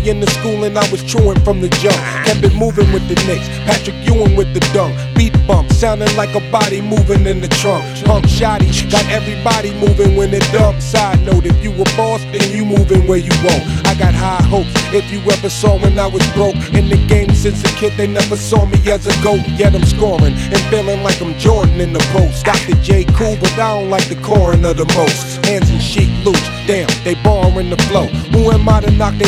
in the school and I was truant from the jump. Kept it moving with the Knicks, Patrick Ewing with the dunk. Beat bump, sounding like a body moving in the trunk. Pump shotty, got everybody moving when it dump. Side note, if you a boss, then you moving where you won't. I got high hopes, if you ever saw when I was broke. In the game since a kid, they never saw me as a GOAT. Yet I'm scoring and feeling like I'm Jordan in the post. Dr. J cool, but I don't like the coroner the most. Hands and sheet loose, damn, they borrowing the flow. Who am I to knock they